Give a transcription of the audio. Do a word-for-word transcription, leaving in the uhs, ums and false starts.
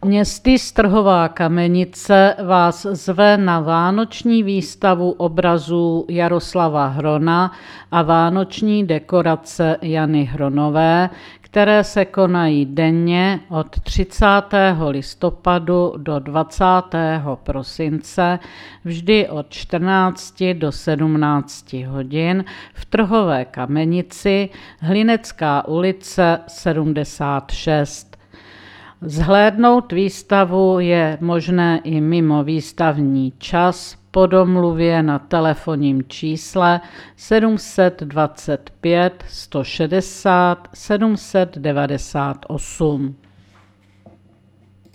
Městy Strhová Kamenice vás zve na vánoční výstavu obrazů Jaroslava Hrona a vánoční dekorace Jany Hronové, které se konají denně od třicátého listopadu do dvacátého prosince, vždy od čtrnácti do sedmnácti hodin v Trhové Kamenici, Hlinecká ulice sedmdesát šest. Zhlédnout výstavu je možné i mimo výstavní čas po domluvě na telefonním čísle sedm set dvacet pět sto šedesát sedm set devadesát osm.